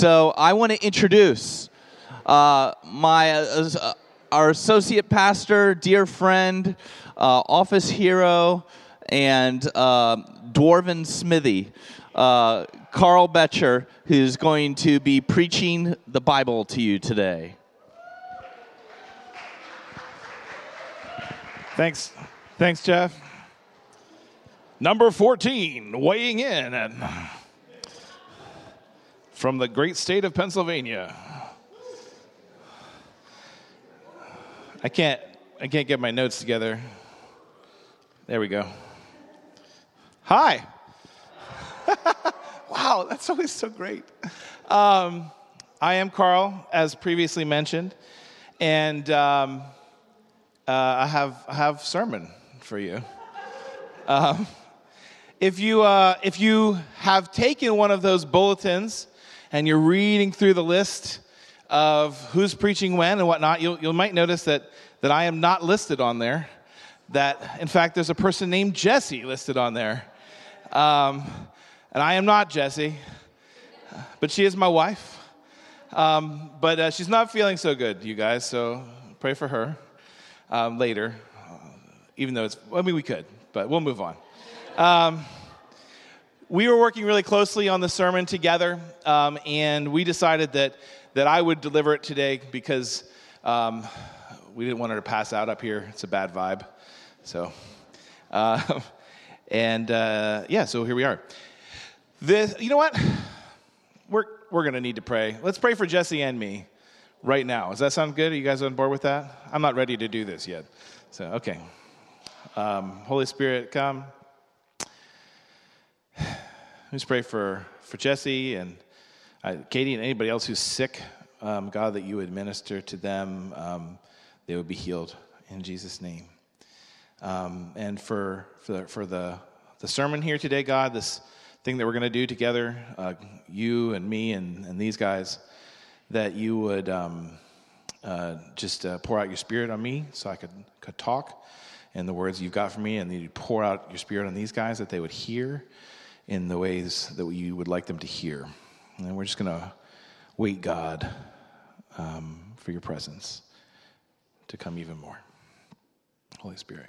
So I want to introduce our associate pastor, dear friend, office hero, and dwarven smithy, Carl Betcher, who's going to be preaching the Bible to you today. Thanks, Jeff. Number 14, weighing in from the great state of Pennsylvania. I can't get my notes together. There we go. Hi. Wow, that's always so great. I am Carl, as previously mentioned, and I have sermon for you. If you have taken one of those bulletins and you're reading through the list of who's preaching when and whatnot, you might notice that I am not listed on there. That, in fact, there's a person named Jesse listed on there. And I am not Jesse, but she is my wife. But she's not feeling so good, you guys, so pray for her later. Even though we could, but we'll move on. We were working really closely on the sermon together, and we decided that I would deliver it today because we didn't want her to pass out up here. It's a bad vibe. So, so here we are. You know what? We're going to need to pray. Let's pray for Jesse and me right now. Does that sound good? Are you guys on board with that? I'm not ready to do this yet. So, okay. Holy Spirit, come. Let's pray for Jesse and Katie and anybody else who's sick. God, that you would minister to them. They would be healed in Jesus' name. And for the sermon here today, God, this thing that we're going to do together, you and me and these guys, that you would just pour out your Spirit on me so I could talk in the words you've got for me, and that you'd pour out your Spirit on these guys that they would hear in the ways that you would like them to hear. And we're just going to wait, God, for your presence to come even more. Holy Spirit.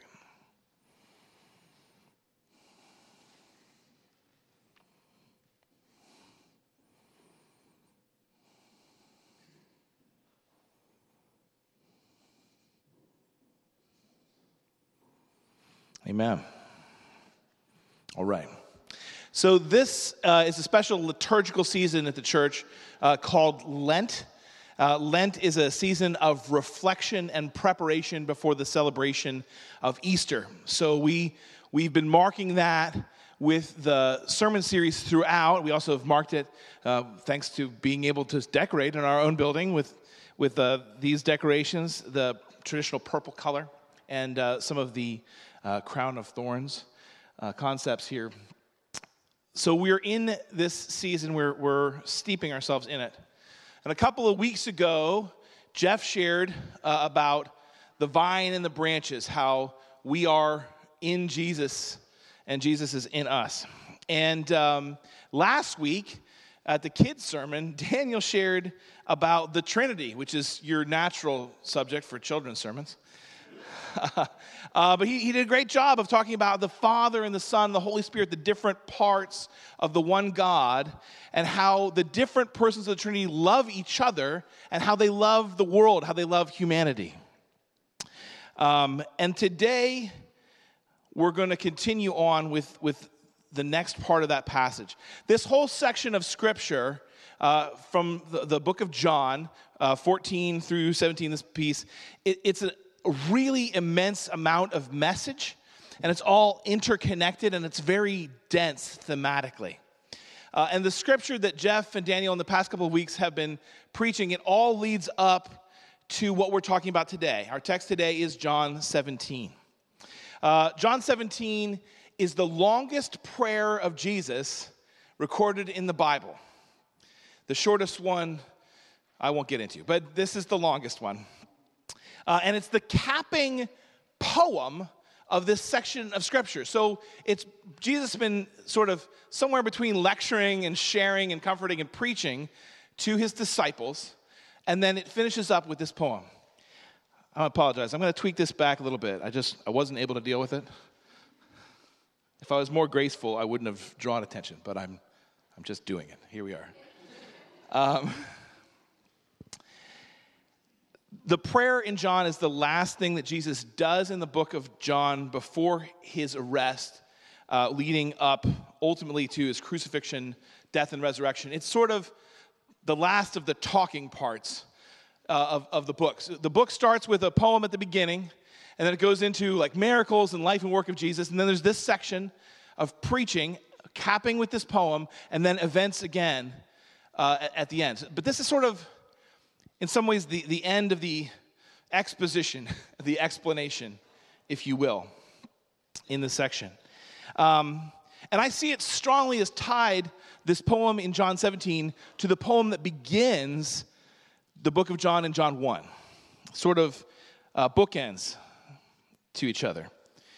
Amen. All right. So this is a special liturgical season at the church called Lent. Lent is a season of reflection and preparation before the celebration of Easter. So we've been marking that with the sermon series throughout. We also have marked it thanks to being able to decorate in our own building with these decorations, the traditional purple color, and some of the crown of thorns concepts here. So we're in this season, we're steeping ourselves in it. And a couple of weeks ago, Jeff shared about the vine and the branches, how we are in Jesus and Jesus is in us. And last week at the kids' sermon, Daniel shared about the Trinity, which is your natural subject for children's sermons. But he did a great job of talking about the Father and the Son, the Holy Spirit, the different parts of the one God, and how the different persons of the Trinity love each other, and how they love the world, how they love humanity. And today, we're going to continue on with the next part of that passage. This whole section of Scripture from the book of John, 14 through 17, this piece, it's a really immense amount of message, and it's all interconnected, and it's very dense thematically. And the scripture that Jeff and Daniel in the past couple of weeks have been preaching, it all leads up to what we're talking about today. Our text today is John 17. John 17 is the longest prayer of Jesus recorded in the Bible. The shortest one I won't get into, but this is the longest one. And it's the capping poem of this section of Scripture. So it's Jesus has been sort of somewhere between lecturing and sharing and comforting and preaching to his disciples, and then it finishes up with this poem. I apologize. I'm going to tweak this back a little bit. I wasn't able to deal with it. If I was more graceful, I wouldn't have drawn attention, but I'm just doing it. Here we are. The prayer in John is the last thing that Jesus does in the book of John before his arrest, leading up ultimately to his crucifixion, death, and resurrection. It's sort of the last of the talking parts of the book. So the book starts with a poem at the beginning, and then it goes into like miracles and life and work of Jesus, and then there's this section of preaching, capping with this poem, and then events again at the end. But this is sort of, in some ways, the end of the exposition, the explanation, if you will, in this section. And I see it strongly as tied, this poem in John 17, to the poem that begins the book of John in John 1. Sort of bookends to each other.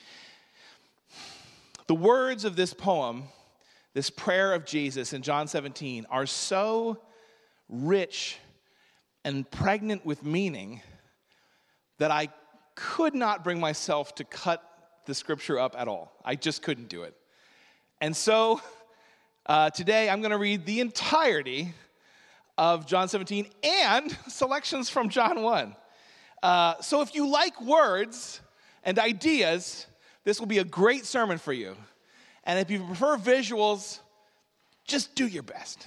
The words of this poem, this prayer of Jesus in John 17, are so rich and pregnant with meaning that I could not bring myself to cut the scripture up at all. I just couldn't do it. And so today I'm going to read the entirety of John 17 and selections from John 1. So if you like words and ideas, this will be a great sermon for you. And if you prefer visuals, just do your best.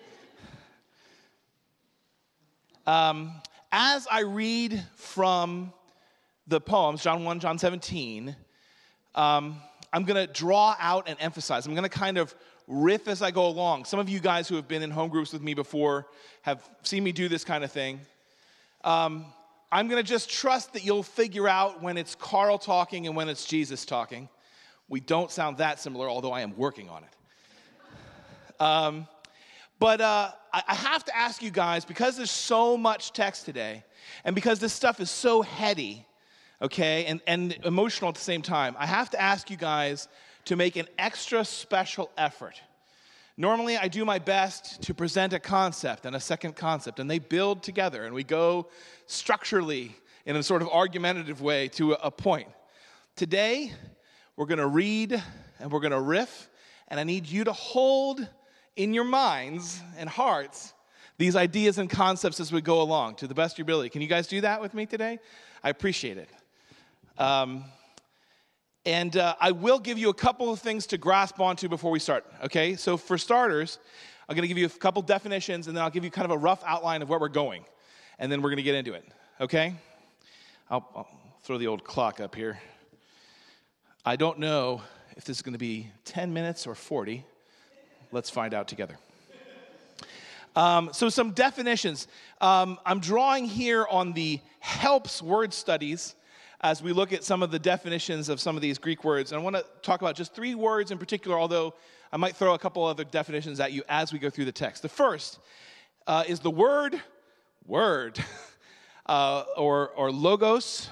As I read from the poems, John 1, John 17, I'm going to draw out and emphasize. I'm going to kind of riff as I go along. Some of you guys who have been in home groups with me before have seen me do this kind of thing. I'm going to just trust that you'll figure out when it's Carl talking and when it's Jesus talking. We don't sound that similar, although I am working on it. But I have to ask you guys, because there's so much text today, and because this stuff is so heady, okay, and emotional at the same time, I have to ask you guys to make an extra special effort. Normally, I do my best to present a concept and a second concept, and they build together, and we go structurally in a sort of argumentative way to a point. Today, we're going to read, and we're going to riff, and I need you to hold in your minds and hearts these ideas and concepts as we go along to the best of your ability. Can you guys do that with me today? I appreciate it. And I will give you a couple of things to grasp onto before we start, okay? So for starters, I'm going to give you a couple definitions, and then I'll give you kind of a rough outline of where we're going. And then we're going to get into it, okay? I'll throw the old clock up here. I don't know if this is going to be 10 minutes or 40. Let's find out together. So some definitions. I'm drawing here on the Helps word studies as we look at some of the definitions of some of these Greek words. And I want to talk about just 3 words in particular, although I might throw a couple other definitions at you as we go through the text. The first is the word, or logos,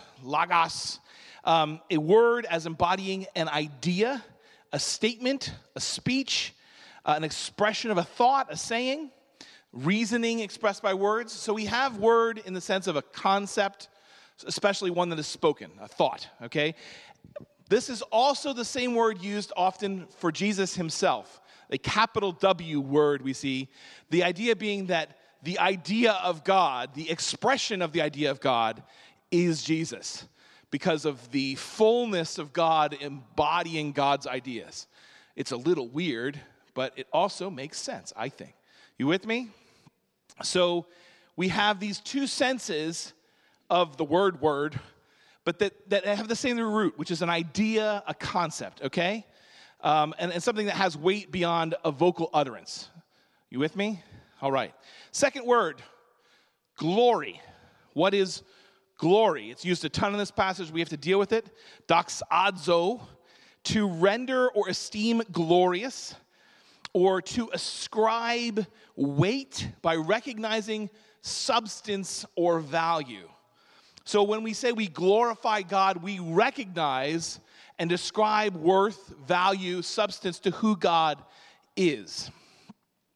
a word as embodying an idea, a statement, a speech, an expression of a thought, a saying, reasoning expressed by words. So we have word in the sense of a concept, especially one that is spoken, a thought, okay? This is also the same word used often for Jesus himself, a capital W word we see, the idea being that the idea of God, the expression of the idea of God is Jesus because of the fullness of God embodying God's ideas. It's a little weird, but it also makes sense, I think. You with me? So we have these 2 senses of the word, but that have the same root, which is an idea, a concept, okay? And something that has weight beyond a vocal utterance. You with me? All right. Second word, glory. What is glory? It's used a ton in this passage. We have to deal with it. Doxazo, to render or esteem glorious, or to ascribe weight by recognizing substance or value. So when we say we glorify God, we recognize and ascribe worth, value, substance to who God is.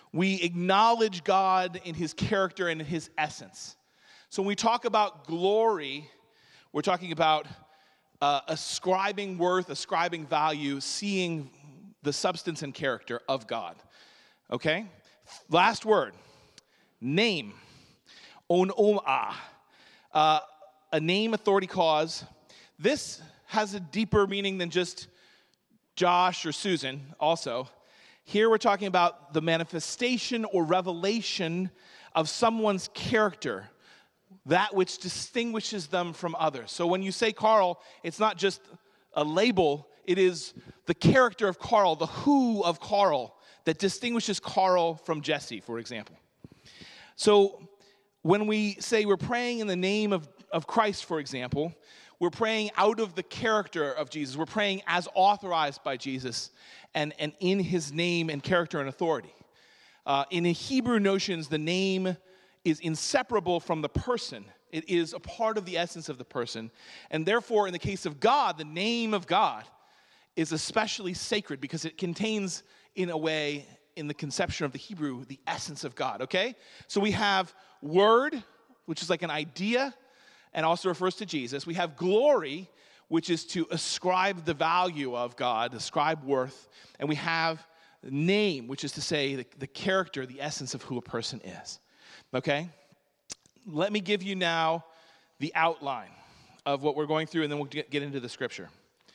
We acknowledge God in his character and in his essence. So when we talk about glory, we're talking about ascribing worth, ascribing value, seeing the substance and character of God. Okay? Last word, name. Onomah. A name, authority, cause. This has a deeper meaning than just Josh or Susan also. Here we're talking about the manifestation or revelation of someone's character, that which distinguishes them from others. So when you say Carl, it's not just a label, it is the character of Carl, the who of Carl, that distinguishes Carl from Jesse, for example. So when we say we're praying in the name of Christ, for example, we're praying out of the character of Jesus. We're praying as authorized by Jesus and in his name and character and authority. In Hebrew notions, the name is inseparable from the person. It is a part of the essence of the person. And therefore, in the case of God, the name of God is especially sacred because it contains, in a way, in the conception of the Hebrew, the essence of God, okay? So we have word, which is like an idea, and also refers to Jesus. We have glory, which is to ascribe the value of God, ascribe worth. And we have name, which is to say the character, the essence of who a person is. Okay? Let me give you now the outline of what we're going through, and then we'll get into the scripture.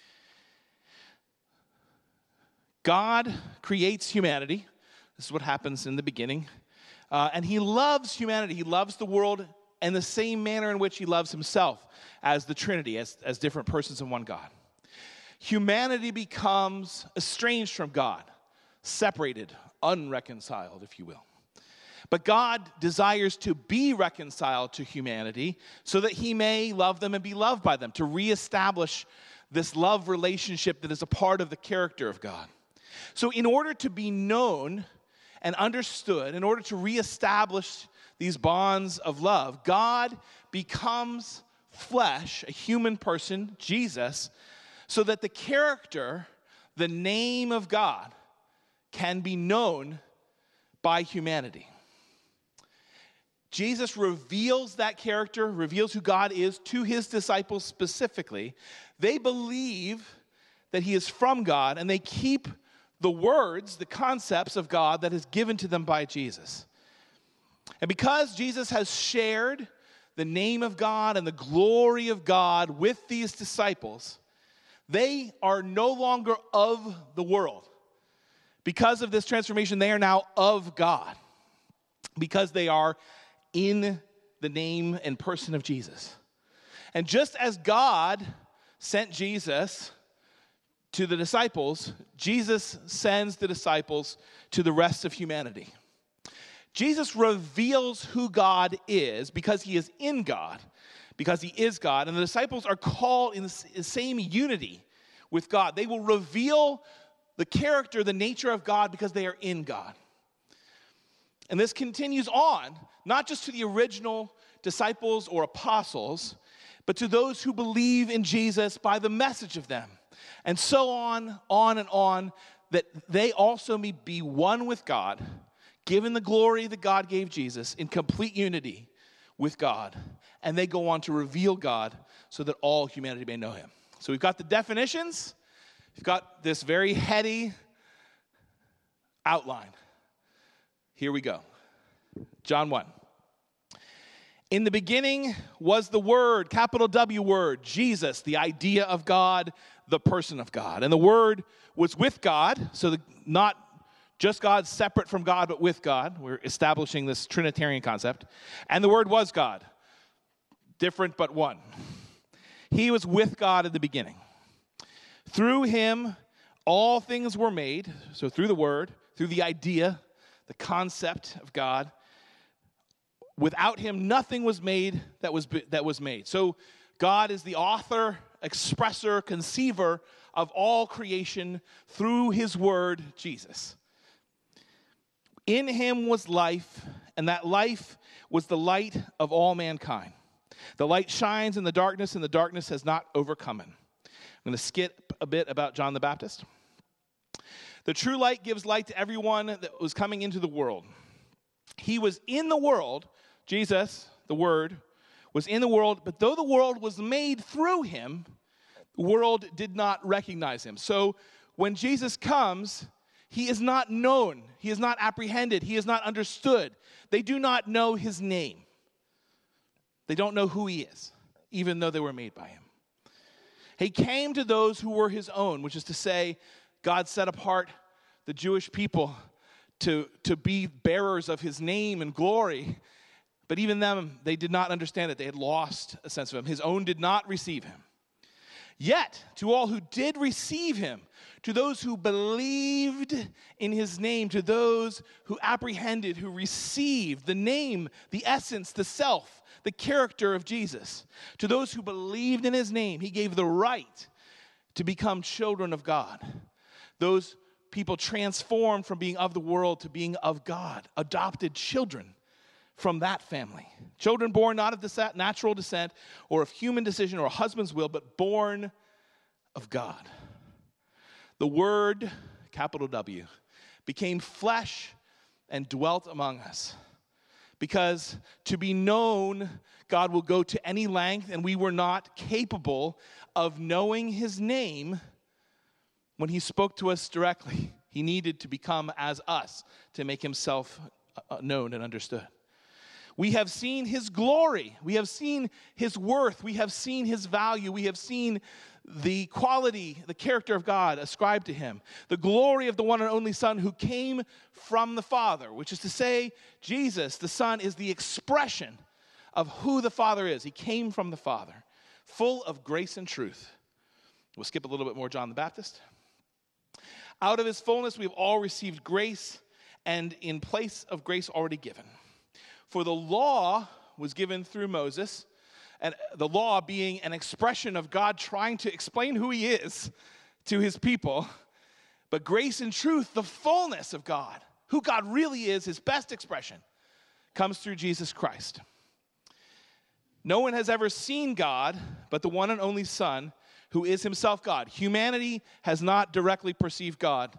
God creates humanity. This is what happens in the beginning. And he loves humanity. He loves the world in the same manner in which he loves himself as the Trinity, as different persons in one God. Humanity becomes estranged from God, separated, unreconciled, if you will. But God desires to be reconciled to humanity so that he may love them and be loved by them, to reestablish this love relationship that is a part of the character of God. So in order to be known and understood, in order to reestablish these bonds of love, God becomes flesh, a human person, Jesus, so that the character, the name of God, can be known by humanity. Jesus reveals that character, reveals who God is to his disciples specifically. They believe that he is from God, and they keep the words, the concepts of God that is given to them by Jesus. And because Jesus has shared the name of God and the glory of God with these disciples, they are no longer of the world. Because of this transformation, they are now of God. Because they are in the name and person of Jesus. And just as God sent Jesus to the disciples, Jesus sends the disciples to the rest of humanity. Jesus reveals who God is because he is in God, because he is God, and the disciples are called in the same unity with God. They will reveal the character, the nature of God because they are in God. And this continues on, not just to the original disciples or apostles, but to those who believe in Jesus by the message of them. And so on and on, that they also may be one with God, given the glory that God gave Jesus in complete unity with God. And they go on to reveal God so that all humanity may know him. So we've got the definitions. We've got this very heady outline. Here we go. John 1. In the beginning was the Word, capital W word, Jesus, the idea of God, the person of God. And the Word was with God, so not just God separate from God, but with God. We're establishing this Trinitarian concept. And the Word was God, different but one. He was with God at the beginning. Through him, all things were made, so through the Word, through the idea, the concept of God. Without him, nothing was made that was made. So God is the author, expresser, conceiver of all creation through his word, Jesus. In him was life, and that life was the light of all mankind. The light shines in the darkness, and the darkness has not overcome it. I'm going to skip a bit about John the Baptist. The true light gives light to everyone that was coming into the world. He was in the world, Jesus, the Word, was in the world, but though the world was made through him, the world did not recognize him. So when Jesus comes, he is not known, he is not apprehended, he is not understood. They do not know his name. They don't know who he is, even though they were made by him. He came to those who were his own, which is to say, God set apart the Jewish people to be bearers of his name and glory. But even them, they did not understand it. They had lost a sense of him. His own did not receive him. Yet, to all who did receive him, to those who believed in his name, to those who apprehended, who received the name, the essence, the self, the character of Jesus, to those who believed in his name, he gave the right to become children of God. Those people transformed from being of the world to being of God, adopted children from that family. Children born not of natural descent or of human decision or a husband's will, but born of God. The Word, capital W, became flesh and dwelt among us. Because to be known, God will go to any length, and we were not capable of knowing his name when he spoke to us directly. He needed to become as us to make himself known and understood. We have seen his glory. We have seen his worth. We have seen his value. We have seen the quality, the character of God ascribed to him. The glory of the one and only Son who came from the Father, which is to say, Jesus, the Son, is the expression of who the Father is. He came from the Father, full of grace and truth. We'll skip a little bit more John the Baptist. Out of his fullness, we have all received grace, and in place of grace already given. For the law was given through Moses, and the law being an expression of God trying to explain who he is to his people. But grace and truth, the fullness of God, who God really is, his best expression, comes through Jesus Christ. No one has ever seen God but the one and only Son, who is himself God. Humanity has not directly perceived God,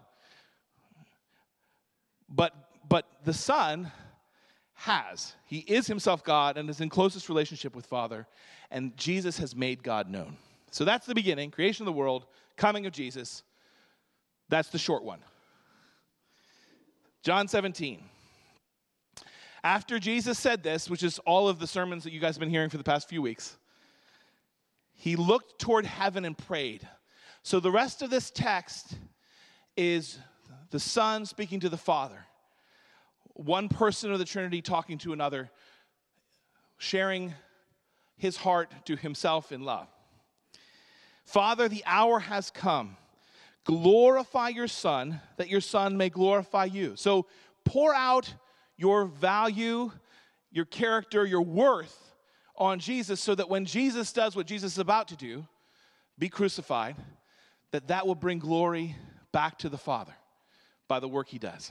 but the Son has. He is himself God and is in closest relationship with Father, and Jesus has made God known. So that's the beginning, creation of the world, coming of Jesus. That's the short one. John 17. After Jesus said this, which is all of the sermons that you guys have been hearing for the past few weeks, he looked toward heaven and prayed. So the rest of this text is the Son speaking to the Father. One person of the Trinity talking to another, sharing his heart to himself in love. Father, the hour has come. Glorify your Son, that your Son may glorify you. So pour out your value, your character, your worth on Jesus, so that when Jesus does what Jesus is about to do, be crucified, that will bring glory back to the Father by the work he does.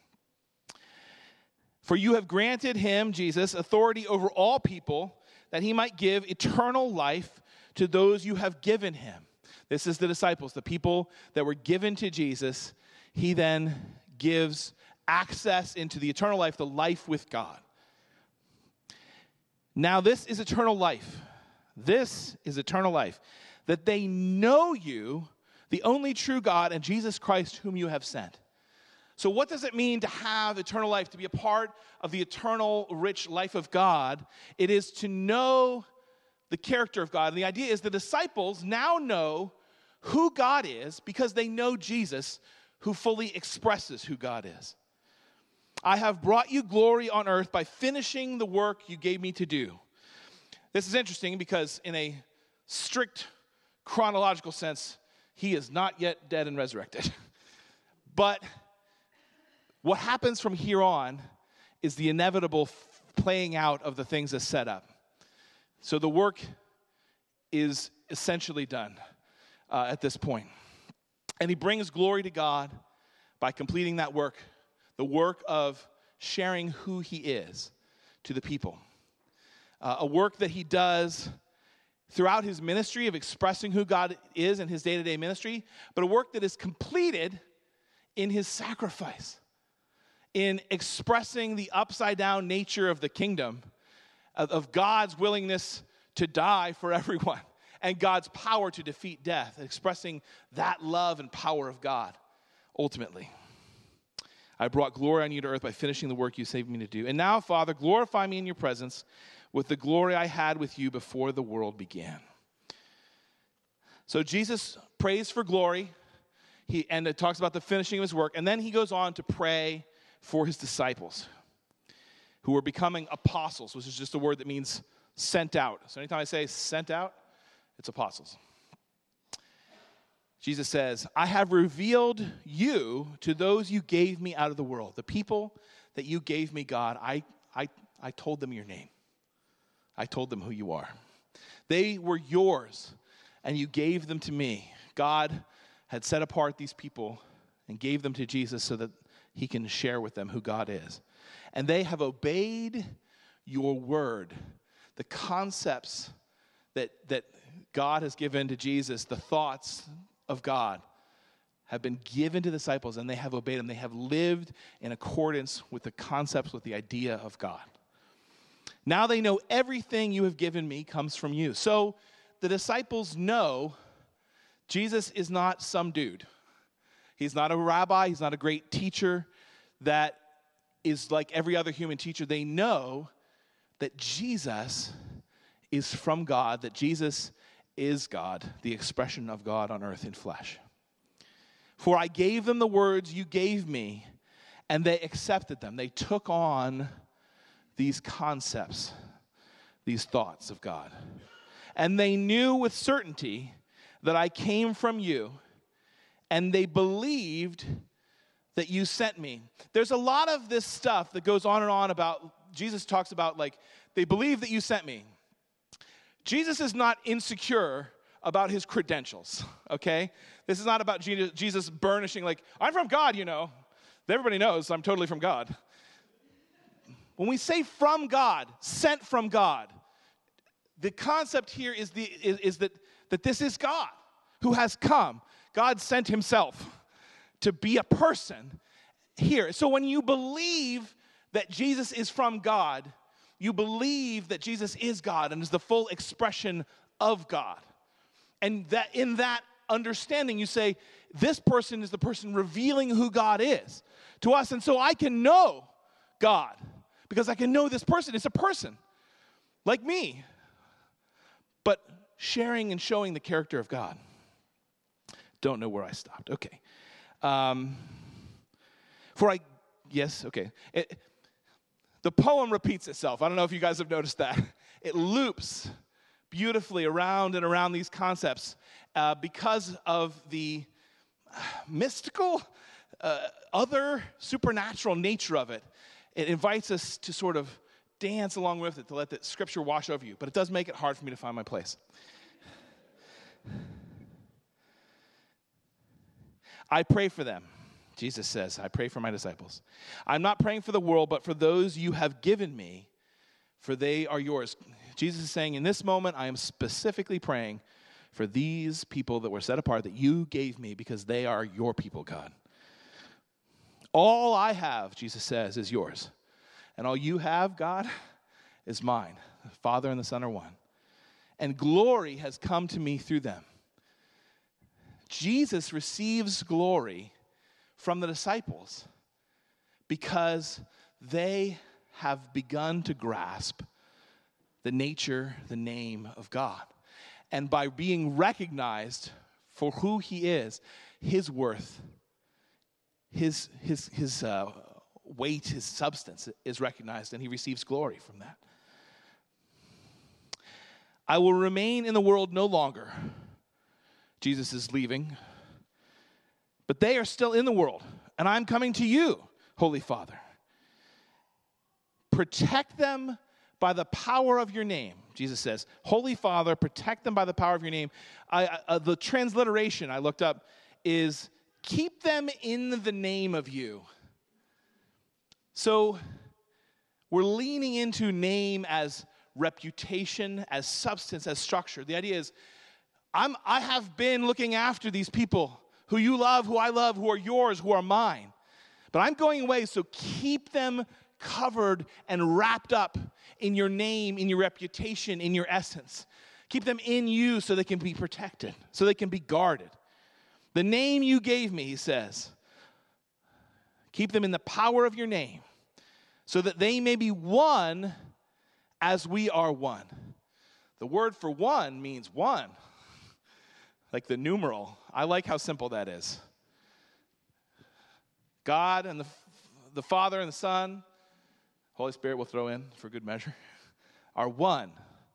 For you have granted him, Jesus, authority over all people, that he might give eternal life to those you have given him. This is the disciples, the people that were given to Jesus. He then gives access into the eternal life, the life with God. Now this is eternal life. This is eternal life, that they know you, the only true God, and Jesus Christ whom you have sent. So what does it mean to have eternal life, to be a part of the eternal, rich life of God? It is to know the character of God. And the idea is the disciples now know who God is because they know Jesus, who fully expresses who God is. I have brought you glory on earth by finishing the work you gave me to do. This is interesting because in a strict chronological sense, he is not yet dead and resurrected. But what happens from here on is the inevitable playing out of the things that's set up. So the work is essentially done at this point. And he brings glory to God by completing that work, the work of sharing who he is to the people. A work that he does throughout his ministry of expressing who God is in his day-to-day ministry, but a work that is completed in his sacrifice, in expressing the upside-down nature of the kingdom, of God's willingness to die for everyone, and God's power to defeat death, expressing that love and power of God, ultimately. I brought glory on you to earth by finishing the work you saved me to do. And now, Father, glorify me in your presence with the glory I had with you before the world began. So Jesus prays for glory, and it talks about the finishing of his work, and then he goes on to pray for his disciples, who are becoming apostles, which is just a word that means sent out. So anytime I say sent out, it's apostles. Jesus says, I have revealed you to those you gave me out of the world. The people that you gave me, God, I told them your name. I told them who you are. They were yours, and you gave them to me. God had set apart these people and gave them to Jesus so that he can share with them who God is. And they have obeyed your word. The concepts that God has given to Jesus, the thoughts of God, have been given to the disciples, and they have obeyed them. They have lived in accordance with the concepts, with the idea of God. Now they know everything you have given me comes from you. So the disciples know Jesus is not some dude. He's not a rabbi. He's not a great teacher that is like every other human teacher. They know that Jesus is from God, that Jesus is God, the expression of God on earth in flesh. For I gave them the words you gave me, and they accepted them. They took on these concepts, these thoughts of God. And they knew with certainty that I came from you, and they believed that you sent me. There's a lot of this stuff that goes on and on about, Jesus talks about, like, they believe that you sent me. Jesus is not insecure about his credentials, okay? This is not about Jesus burnishing, like, I'm from God, you know. Everybody knows I'm totally from God. When we say from God, sent from God, the concept here is that this is God who has come. God sent himself to be a person here. So when you believe that Jesus is from God, you believe that Jesus is God and is the full expression of God. And that in that understanding, you say, this person is the person revealing who God is to us. And so I can know God because I can know this person. It's a person like me, but sharing and showing the character of God. Don't know where I stopped. Okay. The poem repeats itself. I don't know if you guys have noticed that. It loops beautifully around and around these concepts because of the mystical, other supernatural nature of it. It invites us to sort of dance along with it, to let the scripture wash over you. But it does make it hard for me to find my place. I pray for them. Jesus says, I pray for my disciples. I'm not praying for the world, but for those you have given me, for they are yours. Jesus is saying, in this moment, I am specifically praying for these people that were set apart, that you gave me, because they are your people, God. All I have, Jesus says, is yours. And all you have, God, is mine. The Father and the Son are one. And glory has come to me through them. Jesus receives glory from the disciples because they have begun to grasp the nature, the name of God. And by being recognized for who he is, his worth, his weight, his substance is recognized, and he receives glory from that. I will remain in the world no longer. Jesus is leaving. But they are still in the world, and I'm coming to you, Holy Father. Protect them by the power of your name, Jesus says. Holy Father, protect them by the power of your name. The transliteration I looked up is, keep them in the name of you. So we're leaning into name as reputation, as substance, as structure. The idea is, I have been looking after these people who you love, who I love, who are yours, who are mine. But I'm going away, so keep them covered and wrapped up in your name, in your reputation, in your essence. Keep them in you so they can be protected, so they can be guarded. The name you gave me, he says, keep them in the power of your name so that they may be one as we are one. The word for one means one, like the numeral. I like how simple that is. God and the Father and the Son, Holy Spirit will throw in for good measure, are one.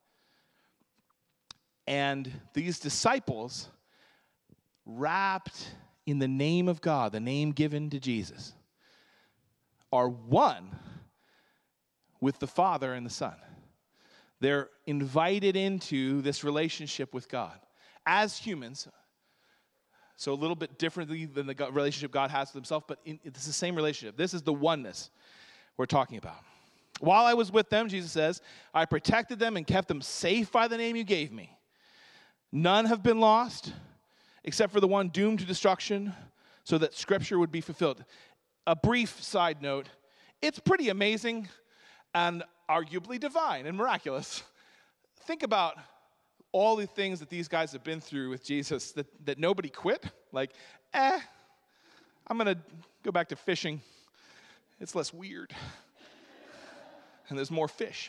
And these disciples, wrapped in the name of God, the name given to Jesus, are one with the Father and the Son. They're invited into this relationship with God as humans. So a little bit differently than the relationship God has with himself, but it's the same relationship. This is the oneness we're talking about. While I was with them, Jesus says, I protected them and kept them safe by the name you gave me. None have been lost except for the one doomed to destruction so that Scripture would be fulfilled. A brief side note, it's pretty amazing and arguably divine and miraculous. Think about all the things that these guys have been through with Jesus that nobody quit. Like, I'm going to go back to fishing. It's less weird. And there's more fish.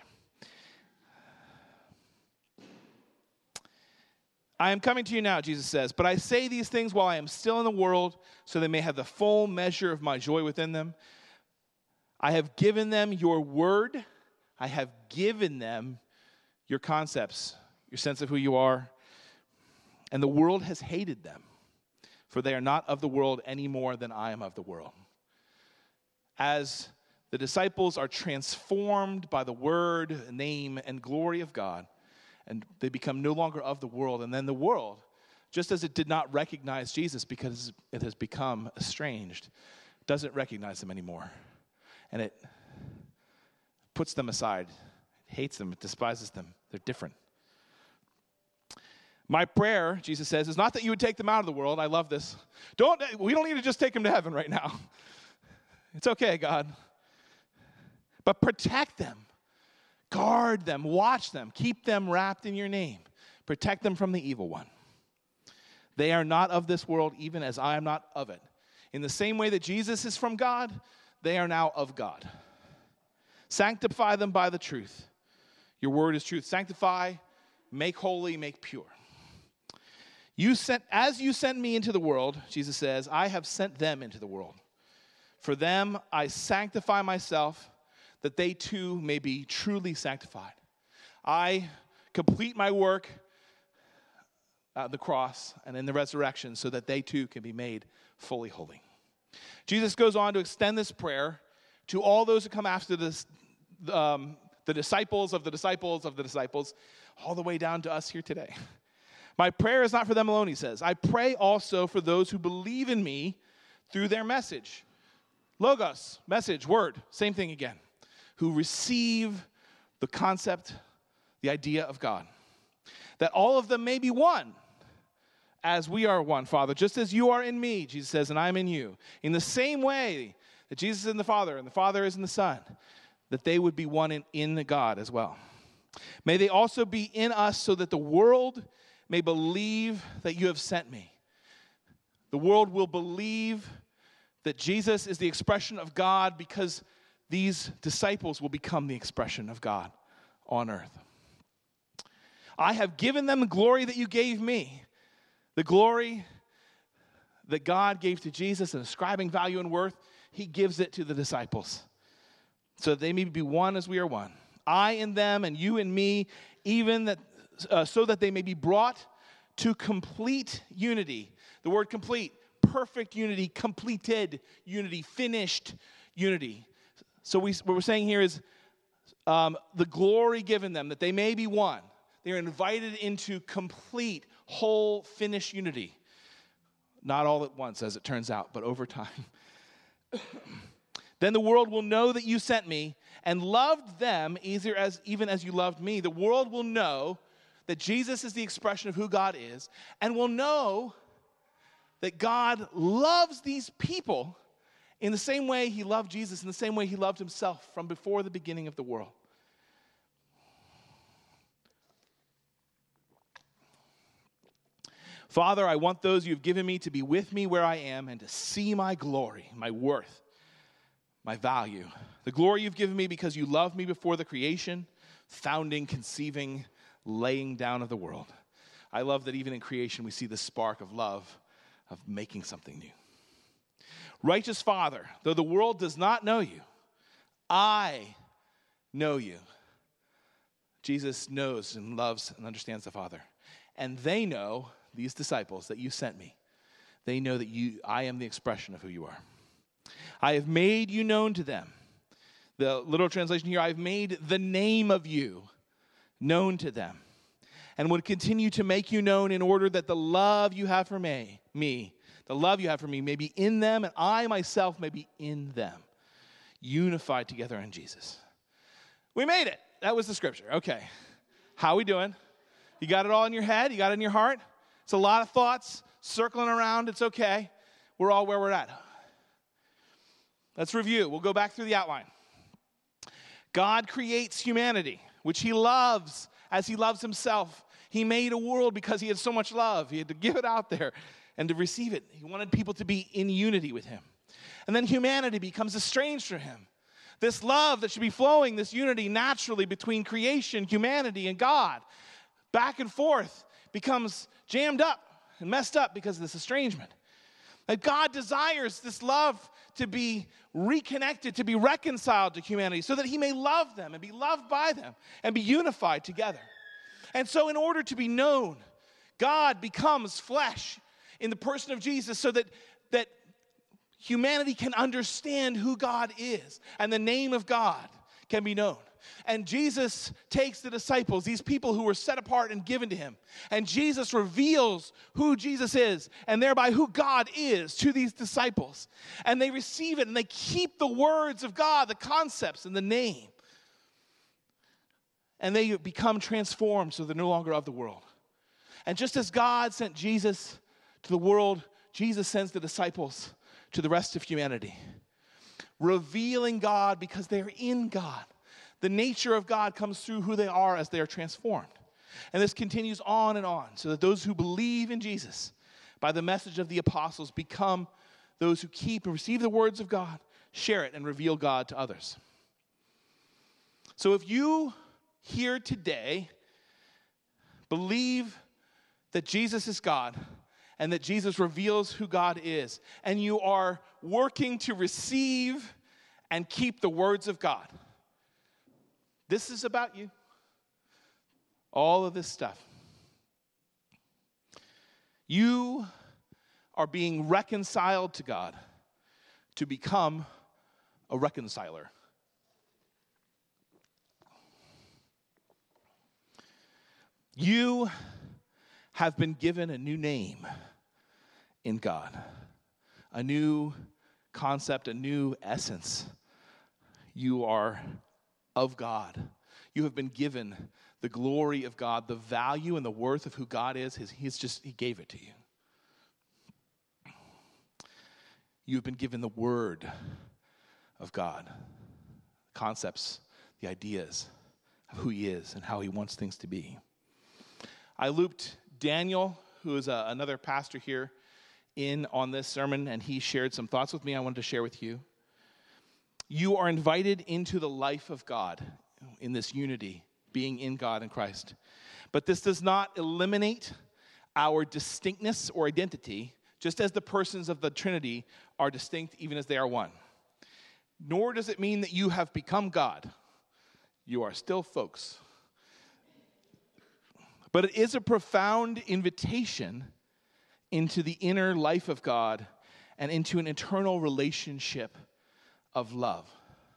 I am coming to you now, Jesus says, but I say these things while I am still in the world, so they may have the full measure of my joy within them. I have given them your word. I have given them your concepts, your sense of who you are. And the world has hated them, for they are not of the world any more than I am of the world. As the disciples are transformed by the word, name, and glory of God, and they become no longer of the world. And then the world, just as it did not recognize Jesus because it has become estranged, doesn't recognize them anymore. And it puts them aside, it hates them, it despises them. They're different. My prayer, Jesus says, is not that you would take them out of the world. I love this. We don't need to just take them to heaven right now. It's okay, God. But protect them. Guard them, watch them, keep them wrapped in your name. Protect them from the evil one. They are not of this world, even as I am not of it. In the same way that Jesus is from God, they are now of God. Sanctify them by the truth. Your word is truth. Sanctify, make holy, make pure. As you sent me into the world, Jesus says, I have sent them into the world. For them I sanctify myself, that they too may be truly sanctified. I complete my work at the cross and in the resurrection so that they too can be made fully holy. Jesus goes on to extend this prayer to all those who come after this, the disciples of the disciples of the disciples, all the way down to us here today. My prayer is not for them alone, he says. I pray also for those who believe in me through their message. Logos, message, word, same thing again. Who receive the concept, the idea of God. That all of them may be one, as we are one, Father. Just as you are in me, Jesus says, and I am in you. In the same way that Jesus is in the Father, and the Father is in the Son, that they would be one in God as well. May they also be in us so that the world may believe that you have sent me. The world will believe that Jesus is the expression of God because these disciples will become the expression of God on earth. I have given them the glory that you gave me. The glory that God gave to Jesus and ascribing value and worth, he gives it to the disciples. So that they may be one as we are one. I in them and you in me, even that, so that they may be brought to complete unity. The word complete, perfect unity, completed unity, finished unity. So what we're saying here is the glory given them, that they may be one. They are invited into complete, whole, finished unity. Not all at once, as it turns out, but over time. Then the world will know that you sent me and loved them even as you loved me. The world will know that Jesus is the expression of who God is and will know that God loves these people in the same way he loved Jesus, in the same way he loved himself from before the beginning of the world. Father, I want those you've given me to be with me where I am and to see my glory, my worth, my value. The glory you've given me because you loved me before the creation, founding, conceiving, laying down of the world. I love that even in creation we see the spark of love, of making something new. Righteous Father, though the world does not know you, I know you. Jesus knows and loves and understands the Father. And they know, these disciples, that you sent me. They know that I am the expression of who you are. I have made you known to them. The literal translation here, I've made the name of you known to them, and would continue to make you known in order that the love you have for me, the love you have for me may be in them, and I myself may be in them, unified together in Jesus. We made it. That was the scripture. Okay. How are we doing? You got it all in your head? You got it in your heart? It's a lot of thoughts circling around. It's okay. We're all where we're at. Let's review. We'll go back through the outline. God creates humanity, which he loves as he loves himself. He made a world because he had so much love. He had to give it out there and to receive it. He wanted people to be in unity with him. And then humanity becomes estranged from him. This love that should be flowing, this unity naturally between creation, humanity, and God, back and forth, becomes jammed up and messed up because of this estrangement. That God desires this love to be reconnected, to be reconciled to humanity so that he may love them and be loved by them and be unified together. And so in order to be known, God becomes flesh in the person of Jesus so that humanity can understand who God is and the name of God can be known. And Jesus takes the disciples, these people who were set apart and given to him, and Jesus reveals who Jesus is and thereby who God is to these disciples. And they receive it and they keep the words of God, the concepts and the name. And they become transformed so they're no longer of the world. And just as God sent Jesus to the world, Jesus sends the disciples to the rest of humanity, revealing God because they're in God. The nature of God comes through who they are as they are transformed. And this continues on and on, so that those who believe in Jesus by the message of the apostles become those who keep and receive the words of God, share it, and reveal God to others. So if you here today believe that Jesus is God and that Jesus reveals who God is, and you are working to receive and keep the words of God, this is about you. All of this stuff. You are being reconciled to God to become a reconciler. You have been given a new name in God, a new concept, a new essence. You are of God. You have been given the glory of God, the value and the worth of who God is. He gave it to you. You have been given the word of God, concepts, the ideas of who he is and how he wants things to be. I looped Daniel, who is another pastor here, in on this sermon, and he shared some thoughts with me I wanted to share with you. You are invited into the life of God in this unity, being in God and Christ. But this does not eliminate our distinctness or identity, just as the persons of the Trinity are distinct even as they are one. Nor does it mean that you have become God. You are still folks. But it is a profound invitation into the inner life of God and into an eternal relationship of love.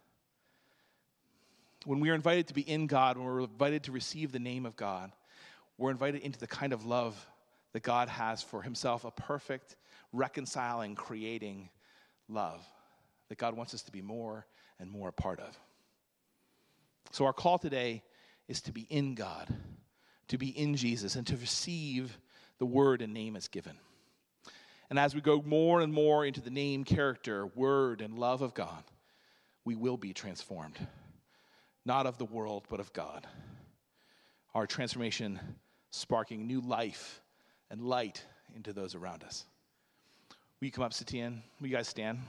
When we are invited to be in God, when we're invited to receive the name of God, we're invited into the kind of love that God has for himself, a perfect, reconciling, creating love that God wants us to be more and more a part of. So our call today is to be in God, to be in Jesus, and to receive the word and name as given. And as we go more and more into the name, character, word, and love of God, we will be transformed. Not of the world, but of God. Our transformation sparking new life and light into those around us. Will you come up, Satian? Will you guys stand?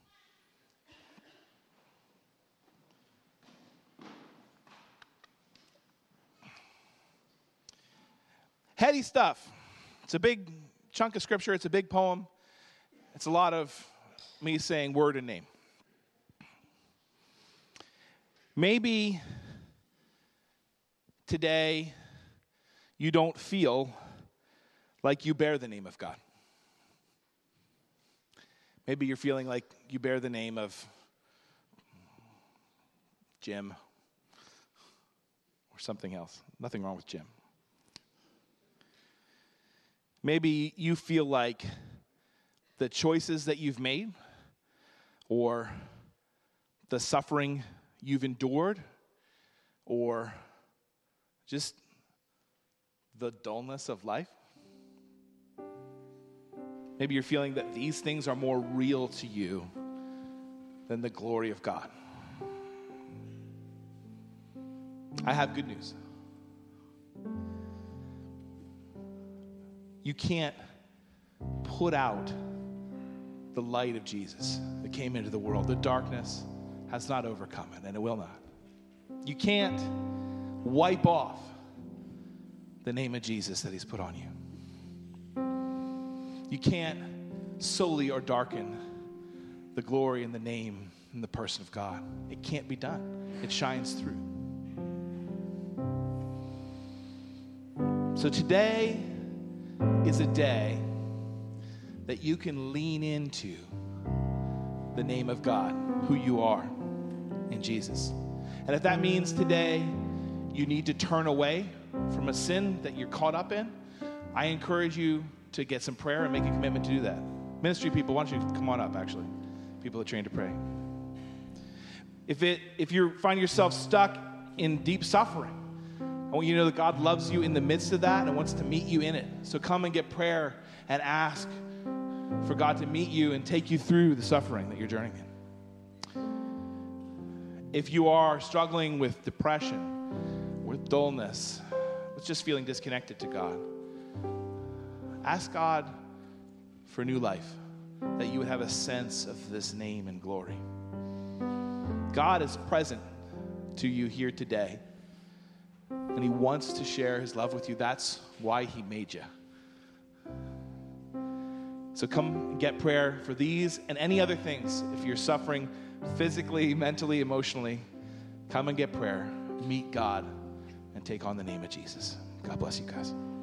Heady stuff. It's a big chunk of scripture. It's a big poem. It's a lot of me saying word and name. Maybe today you don't feel like you bear the name of God. Maybe you're feeling like you bear the name of Jim or something else. Nothing wrong with Jim. Maybe you feel like the choices that you've made or the suffering you've endured or just the dullness of life. Maybe you're feeling that these things are more real to you than the glory of God. I have good news. You can't put out the light of Jesus that came into the world. The darkness has not overcome it, and it will not. You can't wipe off the name of Jesus that he's put on you. You can't sully or darken the glory and the name and the person of God. It can't be done. It shines through. So today is a day that you can lean into the name of God, who you are in Jesus. And if that means today you need to turn away from a sin that you're caught up in, I encourage you to get some prayer and make a commitment to do that. Ministry people, why don't you come on up, actually. People that are trained to pray. If you find yourself stuck in deep suffering, I want you to know that God loves you in the midst of that and wants to meet you in it. So come and get prayer and ask for God to meet you and take you through the suffering that you're journeying in. If you are struggling with depression, with dullness, with just feeling disconnected to God, ask God for new life, that you would have a sense of this name and glory. God is present to you here today, and he wants to share his love with you. That's why he made you. So come and get prayer for these and any other things. If you're suffering physically, mentally, emotionally, come and get prayer. Meet God and take on the name of Jesus. God bless you guys.